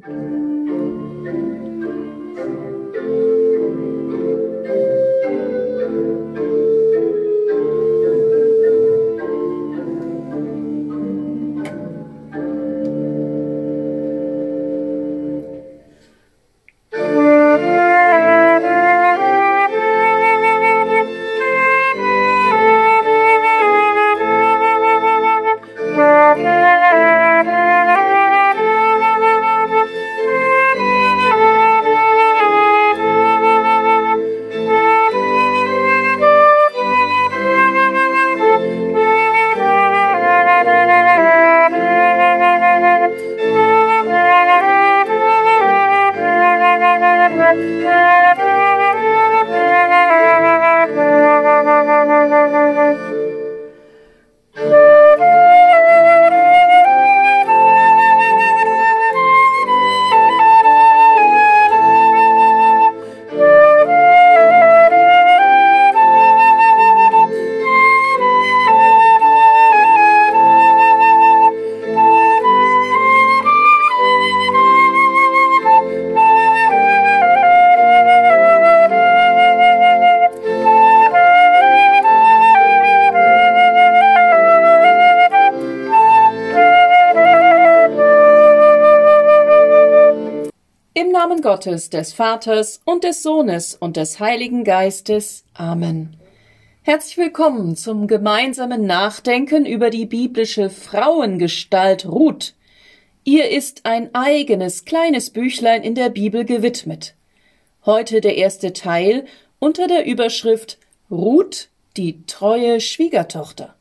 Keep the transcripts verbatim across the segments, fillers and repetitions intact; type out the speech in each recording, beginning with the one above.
Im Namen Gottes, des Vaters und des Sohnes und des Heiligen Geistes. Amen. Herzlich willkommen zum gemeinsamen Nachdenken über die biblische Frauengestalt Ruth. Ihr ist ein eigenes kleines Büchlein in der Bibel gewidmet. Heute der erste Teil unter der Überschrift Ruth, die treue Schwiegertochter.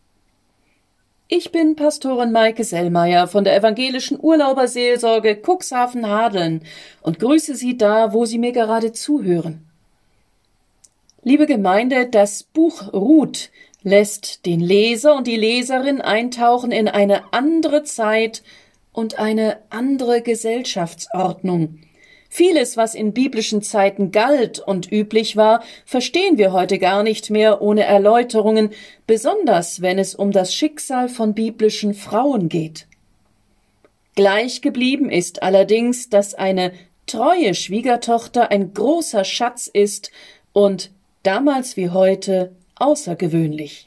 Ich bin Pastorin Maike Sellmeier von der evangelischen Urlauberseelsorge Cuxhaven-Hadeln und grüße Sie da, wo Sie mir gerade zuhören. Liebe Gemeinde, das Buch Ruth lässt den Leser und die Leserin eintauchen in eine andere Zeit und eine andere Gesellschaftsordnung. Vieles, was in biblischen Zeiten galt und üblich war, verstehen wir heute gar nicht mehr ohne Erläuterungen, besonders wenn es um das Schicksal von biblischen Frauen geht. Gleich geblieben ist allerdings, dass eine treue Schwiegertochter ein großer Schatz ist und damals wie heute außergewöhnlich.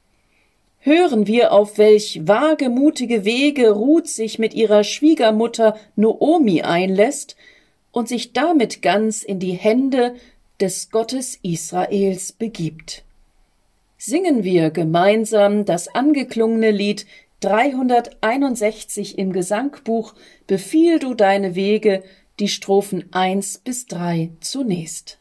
Hören wir, auf welch wagemutige Wege Ruth sich mit ihrer Schwiegermutter Noomi einlässt und sich damit ganz in die Hände des Gottes Israels begibt. Singen wir gemeinsam das angeklungene Lied dreihunderteinundsechzig im Gesangbuch Befiehl du deine Wege, die Strophen eins bis drei zunächst.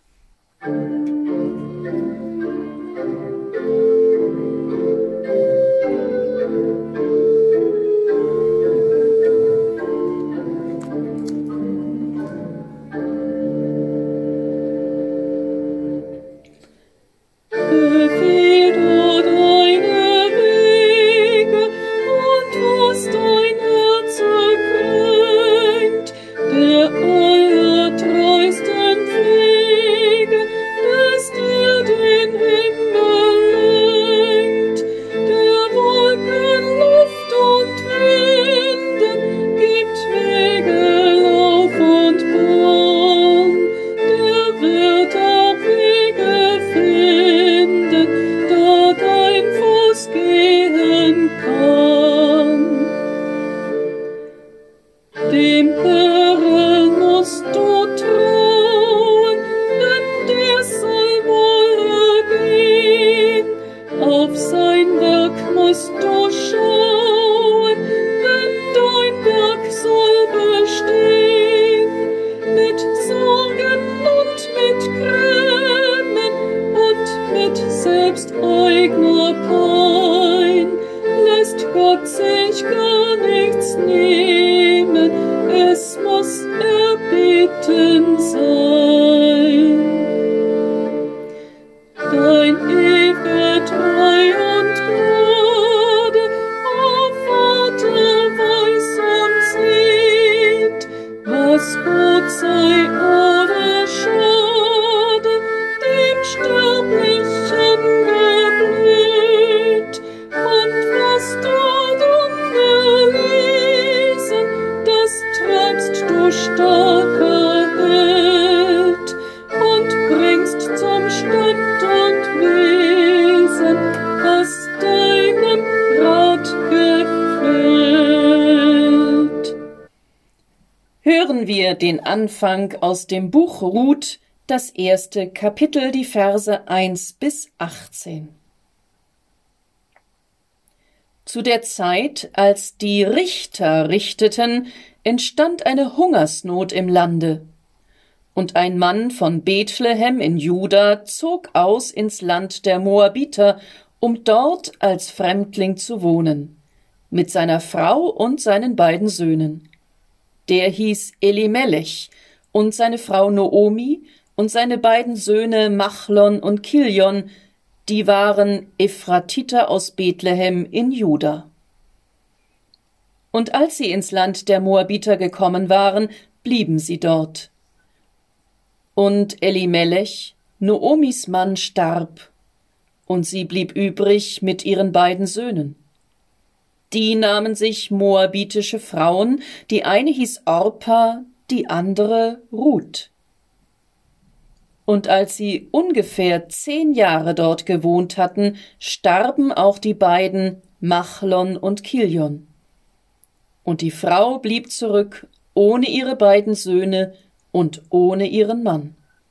Stop. hören wir den Anfang aus dem Buch Ruth, das erste Kapitel, die Verse eins bis achtzehn. Zu der Zeit, als die Richter richteten, entstand eine Hungersnot im Lande. Und ein Mann von Bethlehem in Juda zog aus ins Land der Moabiter, um dort als Fremdling zu wohnen, mit seiner Frau und seinen beiden Söhnen. Der hieß Elimelech, und seine Frau Noomi und seine beiden Söhne Machlon und Kilion, die waren Ephratiter aus Bethlehem in Juda. Und als sie ins Land der Moabiter gekommen waren, blieben sie dort. Und Elimelech, Noomis Mann, starb, und sie blieb übrig mit ihren beiden Söhnen. Die nahmen sich moabitische Frauen, die eine hieß Orpa, die andere Ruth. Und als sie ungefähr zehn Jahre dort gewohnt hatten, starben auch die beiden Machlon und Kilion. Und die Frau blieb zurück, ohne ihre beiden Söhne und ohne ihren Mann.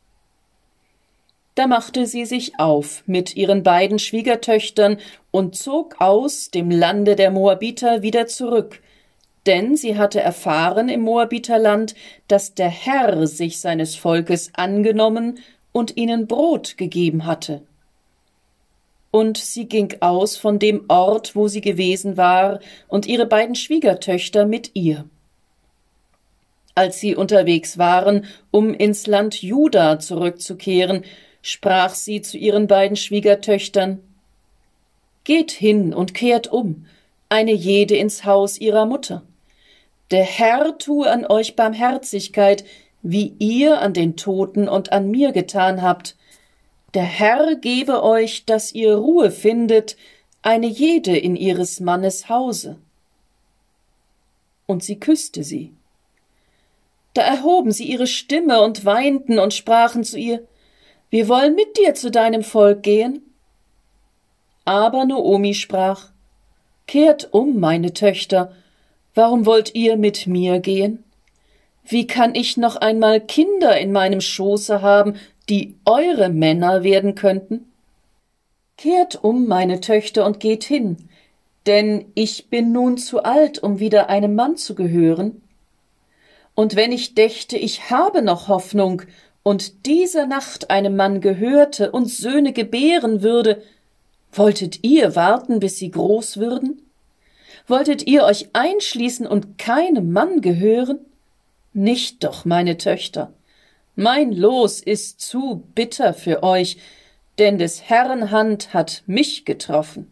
Da machte sie sich auf mit ihren beiden Schwiegertöchtern und zog aus dem Lande der Moabiter wieder zurück, denn sie hatte erfahren im Moabiterland, dass der Herr sich seines Volkes angenommen und ihnen Brot gegeben hatte. Und sie ging aus von dem Ort, wo sie gewesen war, und ihre beiden Schwiegertöchter mit ihr. Als sie unterwegs waren, um ins Land Juda zurückzukehren, sprach sie zu ihren beiden Schwiegertöchtern: Geht hin und kehrt um, eine jede ins Haus ihrer Mutter. Der Herr tue an euch Barmherzigkeit, wie ihr an den Toten und an mir getan habt. Der Herr gebe euch, dass ihr Ruhe findet, eine jede in ihres Mannes Hause. Und sie küsste sie. Da erhoben sie ihre Stimme und weinten und sprachen zu ihr: Wir wollen mit dir zu deinem Volk gehen. Aber Noomi sprach: Kehrt um, meine Töchter, warum wollt ihr mit mir gehen? Wie kann ich noch einmal Kinder in meinem Schoße haben, die eure Männer werden könnten? Kehrt um, meine Töchter, und geht hin, denn ich bin nun zu alt, um wieder einem Mann zu gehören. Und wenn ich dächte, ich habe noch Hoffnung und diese Nacht einem Mann gehörte und Söhne gebären würde, wolltet ihr warten, bis sie groß würden? Wolltet ihr euch einschließen und keinem Mann gehören? Nicht doch, meine Töchter. Mein Los ist zu bitter für euch, denn des Herrn Hand hat mich getroffen.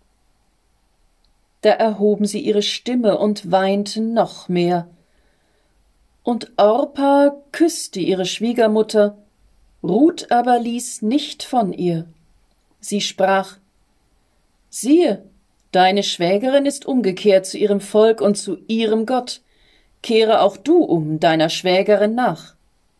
Da erhoben sie ihre Stimme und weinten noch mehr. Und Orpa küsste ihre Schwiegermutter, Ruth aber ließ nicht von ihr. Sie sprach: Siehe, deine Schwägerin ist umgekehrt zu ihrem Volk und zu ihrem Gott. Kehre auch du um deiner Schwägerin nach.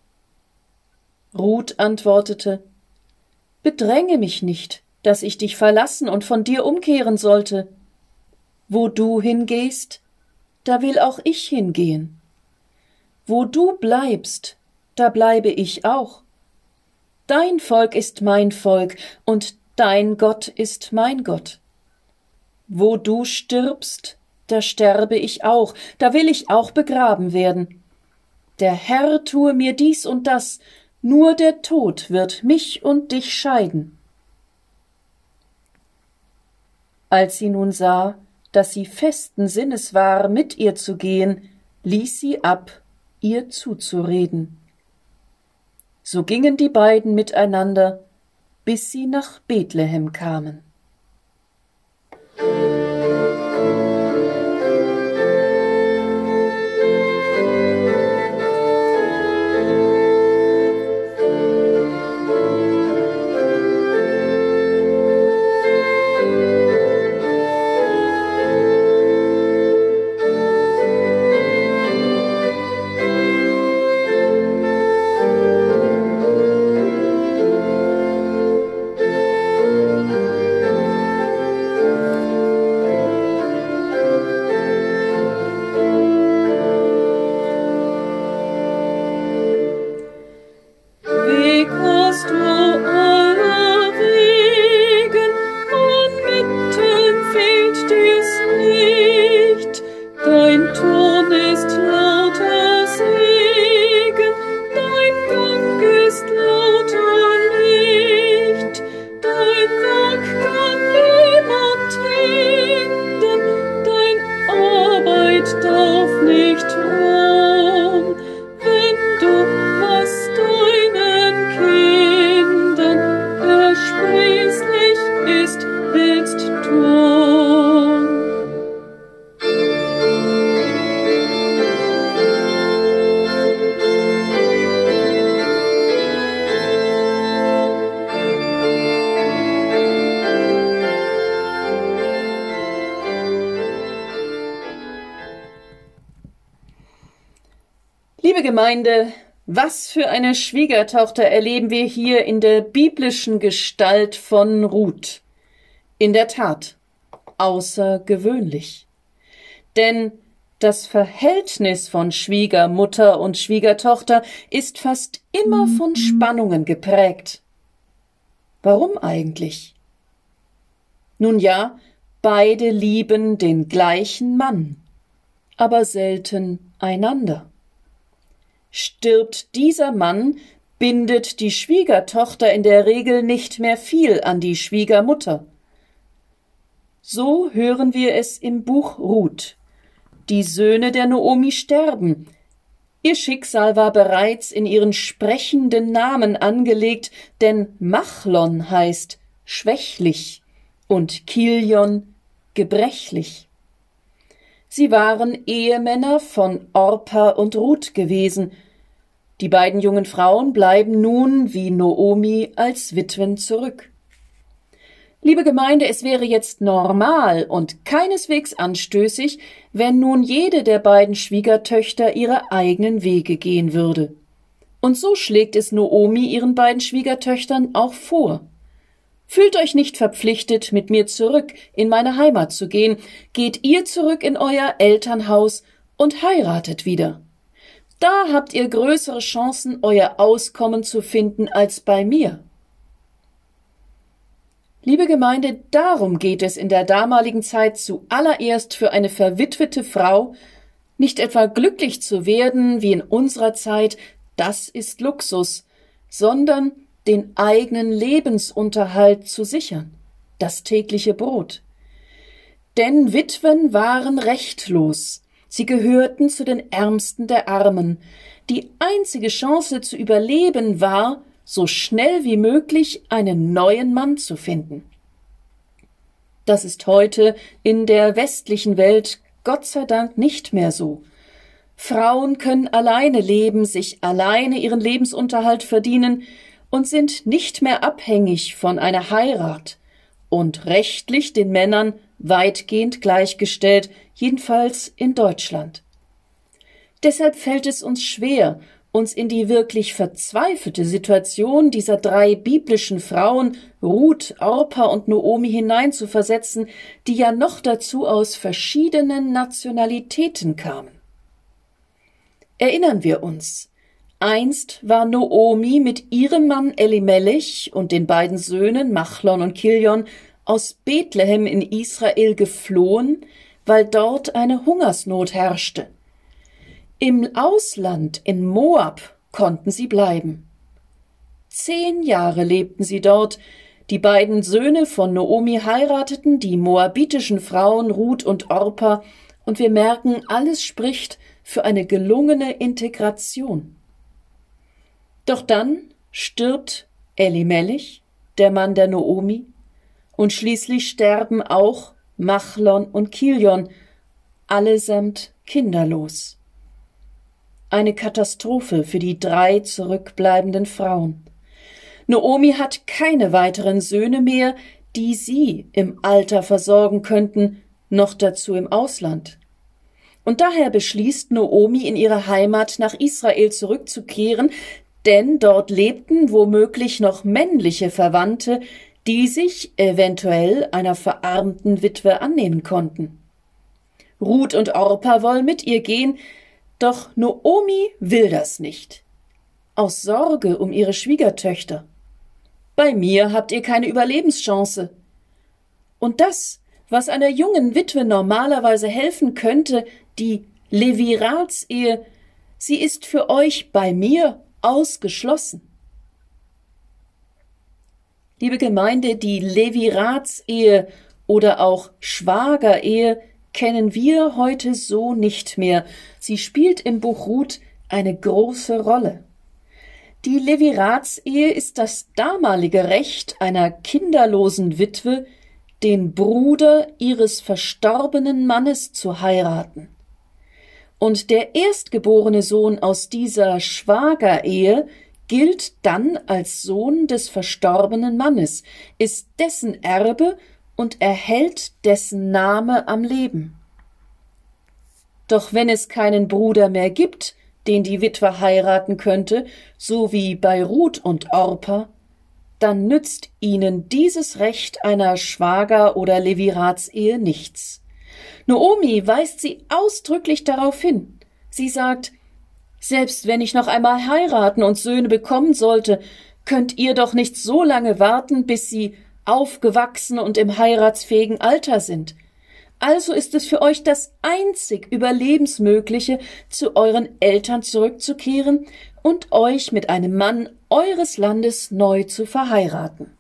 Ruth antwortete: Bedränge mich nicht, dass ich dich verlassen und von dir umkehren sollte. Wo du hingehst, da will auch ich hingehen. Wo du bleibst, da bleibe ich auch. Dein Volk ist mein Volk und dein Gott ist mein Gott. Wo du stirbst, da sterbe ich auch, da will ich auch begraben werden. Der Herr tue mir dies und das, nur der Tod wird mich und dich scheiden. Als sie nun sah, dass sie festen Sinnes war, mit ihr zu gehen, ließ sie ab, ihr zuzureden. So gingen die beiden miteinander, bis sie nach Bethlehem kamen. Liebe Gemeinde, was für eine Schwiegertochter erleben wir hier in der biblischen Gestalt von Ruth. In der Tat, außergewöhnlich. Denn das Verhältnis von Schwiegermutter und Schwiegertochter ist fast immer von Spannungen geprägt. Warum eigentlich? Nun ja, beide lieben den gleichen Mann, aber selten einander. Stirbt dieser Mann, bindet die Schwiegertochter in der Regel nicht mehr viel an die Schwiegermutter. So hören wir es im Buch Ruth. Die Söhne der Noomi sterben. Ihr Schicksal war bereits in ihren sprechenden Namen angelegt, denn Machlon heißt schwächlich und Kilion gebrechlich. Sie waren Ehemänner von Orpa und Ruth gewesen. Die beiden jungen Frauen bleiben nun wie Noomi als Witwen zurück. Liebe Gemeinde, es wäre jetzt normal und keineswegs anstößig, wenn nun jede der beiden Schwiegertöchter ihre eigenen Wege gehen würde. Und so schlägt es Noomi ihren beiden Schwiegertöchtern auch vor. Fühlt euch nicht verpflichtet, mit mir zurück in meine Heimat zu gehen. Geht ihr zurück in euer Elternhaus und heiratet wieder. Da habt ihr größere Chancen, euer Auskommen zu finden als bei mir. Liebe Gemeinde, darum geht es in der damaligen Zeit zuallererst für eine verwitwete Frau, nicht etwa glücklich zu werden wie in unserer Zeit, das ist Luxus, sondern den eigenen Lebensunterhalt zu sichern, das tägliche Brot. Denn Witwen waren rechtlos, sie gehörten zu den Ärmsten der Armen. Die einzige Chance zu überleben war, so schnell wie möglich einen neuen Mann zu finden. Das ist heute in der westlichen Welt Gott sei Dank nicht mehr so. Frauen können alleine leben, sich alleine ihren Lebensunterhalt verdienen und sind nicht mehr abhängig von einer Heirat und rechtlich den Männern weitgehend gleichgestellt, jedenfalls in Deutschland. Deshalb fällt es uns schwer, uns in die wirklich verzweifelte Situation dieser drei biblischen Frauen, Ruth, Orpa und Noomi, hineinzuversetzen, die ja noch dazu aus verschiedenen Nationalitäten kamen. Erinnern wir uns, einst war Noomi mit ihrem Mann Elimelech und den beiden Söhnen Machlon und Kilion aus Bethlehem in Israel geflohen, weil dort eine Hungersnot herrschte. Im Ausland, in Moab, konnten sie bleiben. Zehn Jahre lebten sie dort. Die beiden Söhne von Noomi heirateten die moabitischen Frauen Ruth und Orpa, und wir merken, alles spricht für eine gelungene Integration. Doch dann stirbt Elimelech, der Mann der Noomi, und schließlich sterben auch Machlon und Kilion, allesamt kinderlos. Eine Katastrophe für die drei zurückbleibenden Frauen. Noomi hat keine weiteren Söhne mehr, die sie im Alter versorgen könnten, noch dazu im Ausland. Und daher beschließt Noomi, in ihre Heimat nach Israel zurückzukehren, denn dort lebten womöglich noch männliche Verwandte, die sich eventuell einer verarmten Witwe annehmen konnten. Ruth und Orpa wollen mit ihr gehen, doch Noomi will das nicht. Aus Sorge um ihre Schwiegertöchter. Bei mir habt ihr keine Überlebenschance. Und das, was einer jungen Witwe normalerweise helfen könnte, die Leviratsehe, sie ist für euch bei mir ausgeschlossen. Liebe Gemeinde, die Leviratsehe oder auch Schwagerehe kennen wir heute so nicht mehr. Sie spielt im Buch Ruth eine große Rolle. Die Leviratsehe ist das damalige Recht einer kinderlosen Witwe, den Bruder ihres verstorbenen Mannes zu heiraten. Und der erstgeborene Sohn aus dieser Schwagerehe gilt dann als Sohn des verstorbenen Mannes, ist dessen Erbe und erhält dessen Name am Leben. Doch wenn es keinen Bruder mehr gibt, den die Witwe heiraten könnte, so wie bei Ruth und Orpa, dann nützt ihnen dieses Recht einer Schwager- oder Leviratsehe nichts. Naomi weist sie ausdrücklich darauf hin. Sie sagt, selbst wenn ich noch einmal heiraten und Söhne bekommen sollte, könnt ihr doch nicht so lange warten, bis sie aufgewachsen und im heiratsfähigen Alter sind. Also ist es für euch das einzig Überlebensmögliche, zu euren Eltern zurückzukehren und euch mit einem Mann eures Landes neu zu verheiraten.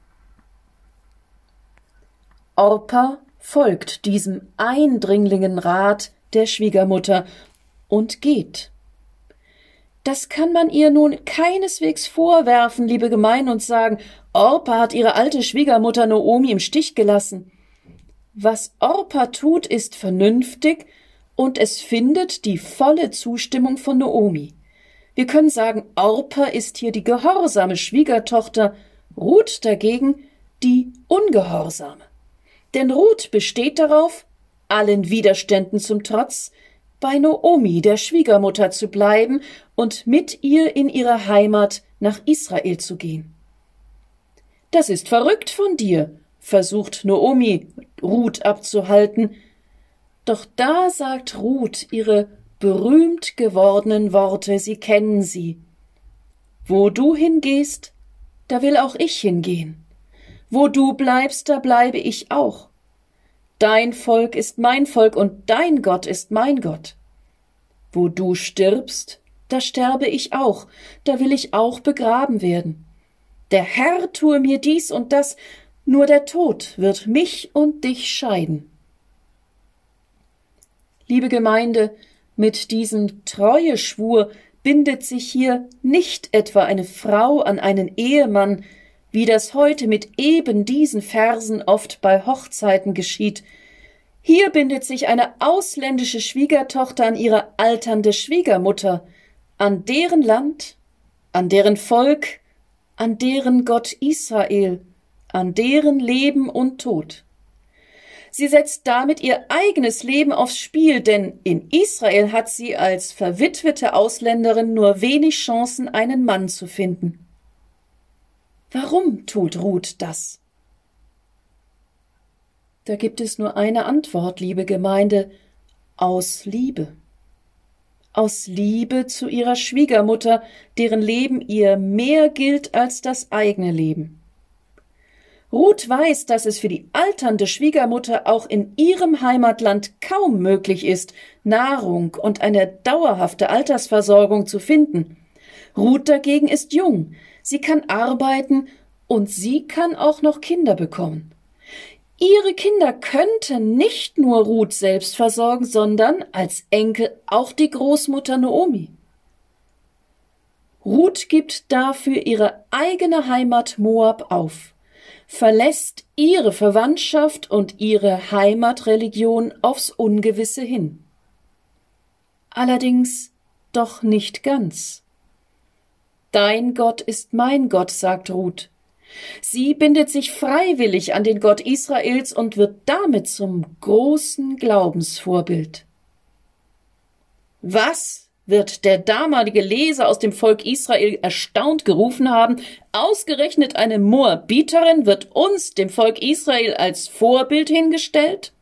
Orpa folgt diesem eindringlichen Rat der Schwiegermutter und geht. Das kann man ihr nun keineswegs vorwerfen, liebe Gemeinde, und sagen, Orpa hat ihre alte Schwiegermutter Naomi im Stich gelassen. Was Orpa tut, ist vernünftig und es findet die volle Zustimmung von Naomi. Wir können sagen, Orpa ist hier die gehorsame Schwiegertochter, Ruth dagegen die ungehorsame. Denn Ruth besteht darauf, allen Widerständen zum Trotz, bei Naomi, der Schwiegermutter, zu bleiben und mit ihr in ihre Heimat nach Israel zu gehen. Das ist verrückt von dir, versucht Naomi, Ruth abzuhalten. Doch da sagt Ruth ihre berühmt gewordenen Worte, Sie kennen sie. Wo du hingehst, da will auch ich hingehen. Wo du bleibst, da bleibe ich auch. Dein Volk ist mein Volk und dein Gott ist mein Gott. Wo du stirbst, da sterbe ich auch, da will ich auch begraben werden. Der Herr tue mir dies und das, nur der Tod wird mich und dich scheiden. Liebe Gemeinde, mit diesem Treueschwur bindet sich hier nicht etwa eine Frau an einen Ehemann, wie das heute mit eben diesen Versen oft bei Hochzeiten geschieht. Hier bindet sich eine ausländische Schwiegertochter an ihre alternde Schwiegermutter, an deren Land, an deren Volk, an deren Gott Israel, an deren Leben und Tod. Sie setzt damit ihr eigenes Leben aufs Spiel, denn in Israel hat sie als verwitwete Ausländerin nur wenig Chancen, einen Mann zu finden. Warum tut Ruth das? Da gibt es nur eine Antwort, liebe Gemeinde, aus Liebe. Aus Liebe zu ihrer Schwiegermutter, deren Leben ihr mehr gilt als das eigene Leben. Ruth weiß, dass es für die alternde Schwiegermutter auch in ihrem Heimatland kaum möglich ist, Nahrung und eine dauerhafte Altersversorgung zu finden. Ruth dagegen ist jung, sie kann arbeiten und sie kann auch noch Kinder bekommen. Ihre Kinder könnten nicht nur Ruth selbst versorgen, sondern als Enkel auch die Großmutter Naomi. Ruth gibt dafür ihre eigene Heimat Moab auf, verlässt ihre Verwandtschaft und ihre Heimatreligion aufs Ungewisse hin. Allerdings doch nicht ganz. Dein Gott ist mein Gott, sagt Ruth. Sie bindet sich freiwillig an den Gott Israels und wird damit zum großen Glaubensvorbild. Was wird der damalige Leser aus dem Volk Israel erstaunt gerufen haben? Ausgerechnet eine Moabiterin wird uns, dem Volk Israel, als Vorbild hingestellt?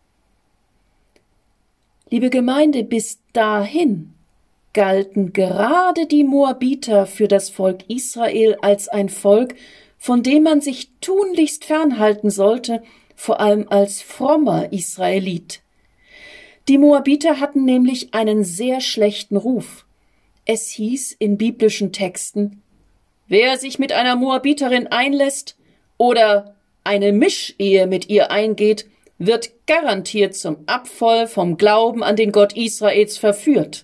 Liebe Gemeinde, bis dahin galten gerade die Moabiter für das Volk Israel als ein Volk, von dem man sich tunlichst fernhalten sollte, vor allem als frommer Israelit. Die Moabiter hatten nämlich einen sehr schlechten Ruf. Es hieß in biblischen Texten, wer sich mit einer Moabiterin einlässt oder eine Mischehe mit ihr eingeht, wird garantiert zum Abfall vom Glauben an den Gott Israels verführt.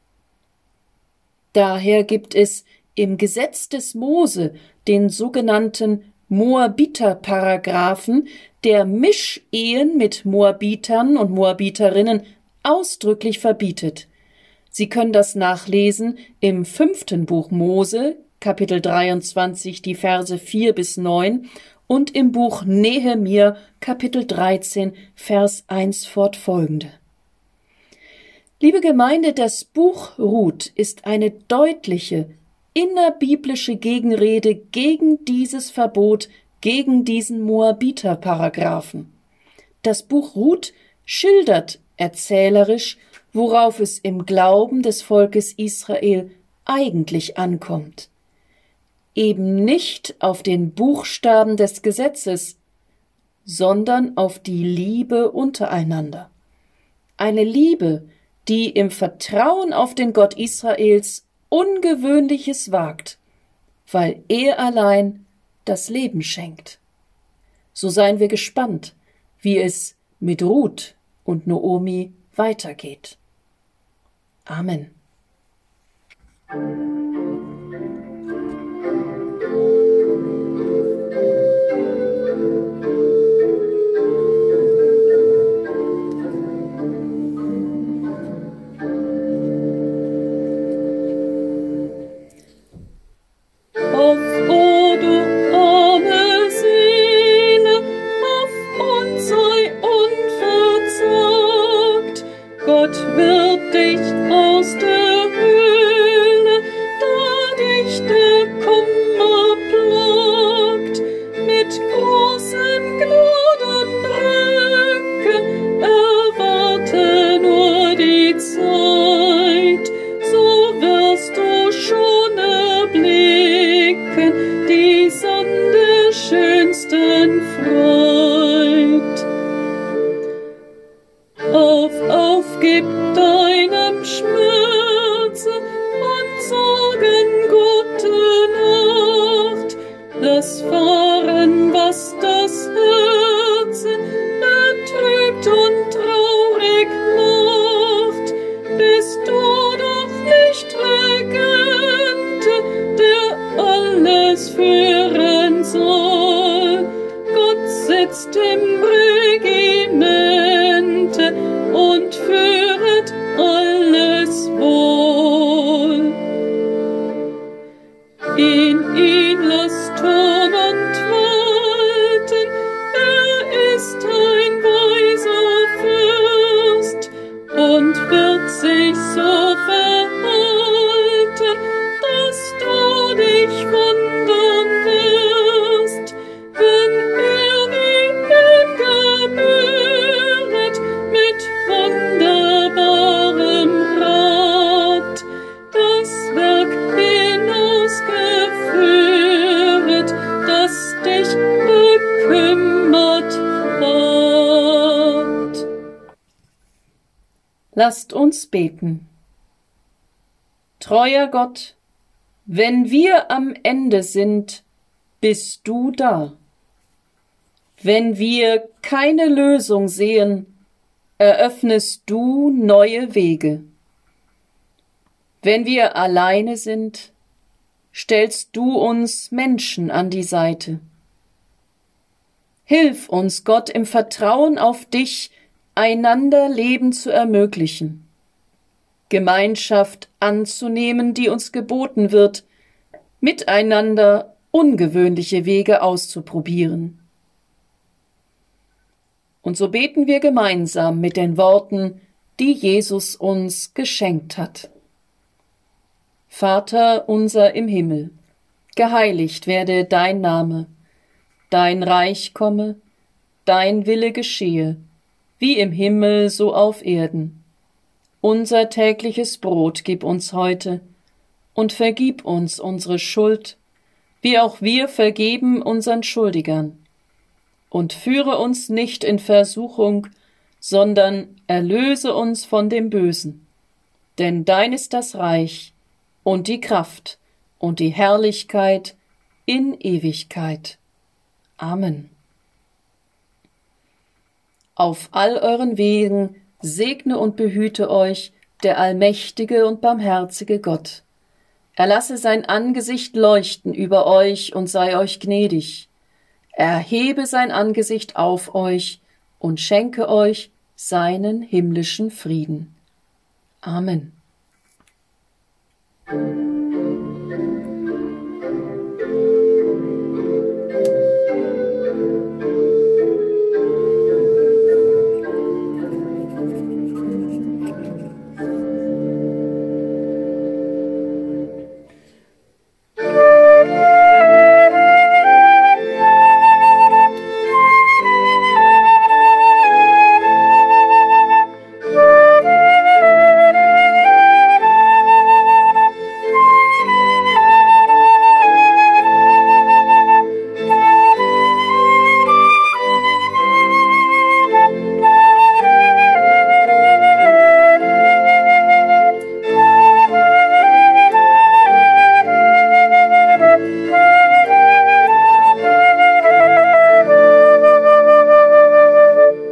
Daher gibt es im Gesetz des Mose den sogenannten Moabiter-Paragraphen, der Mischehen mit Moabitern und Moabiterinnen ausdrücklich verbietet. Sie können das nachlesen im fünften Buch Mose, Kapitel dreiundzwanzig, die Verse vier bis neun und im Buch Nehemia, Kapitel dreizehn, Vers eins fortfolgende. Liebe Gemeinde, das Buch Ruth ist eine deutliche, innerbiblische Gegenrede gegen dieses Verbot, gegen diesen Moabiter-Paragraphen. Das Buch Ruth schildert erzählerisch, worauf es im Glauben des Volkes Israel eigentlich ankommt. Eben nicht auf den Buchstaben des Gesetzes, sondern auf die Liebe untereinander. Eine Liebe, die im Vertrauen auf den Gott Israels Ungewöhnliches wagt, weil er allein das Leben schenkt. So seien wir gespannt, wie es mit Ruth und Noomi weitergeht. Amen. Lasst uns beten. Treuer Gott, wenn wir am Ende sind, bist du da. Wenn wir keine Lösung sehen, eröffnest du neue Wege. Wenn wir alleine sind, stellst du uns Menschen an die Seite. Hilf uns, Gott, im Vertrauen auf dich, einander Leben zu ermöglichen, Gemeinschaft anzunehmen, die uns geboten wird, miteinander ungewöhnliche Wege auszuprobieren. Und so beten wir gemeinsam mit den Worten, die Jesus uns geschenkt hat. Vater unser im Himmel, geheiligt werde dein Name, dein Reich komme, dein Wille geschehe, wie im Himmel so auf Erden. Unser tägliches Brot gib uns heute und vergib uns unsere Schuld, wie auch wir vergeben unseren Schuldigern. Und führe uns nicht in Versuchung, sondern erlöse uns von dem Bösen. Denn dein ist das Reich und die Kraft und die Herrlichkeit in Ewigkeit. Amen. Auf all euren Wegen segne und behüte euch der allmächtige und barmherzige Gott. Er lasse sein Angesicht leuchten über euch und sei euch gnädig. Er hebe sein Angesicht auf euch und schenke euch seinen himmlischen Frieden. Amen.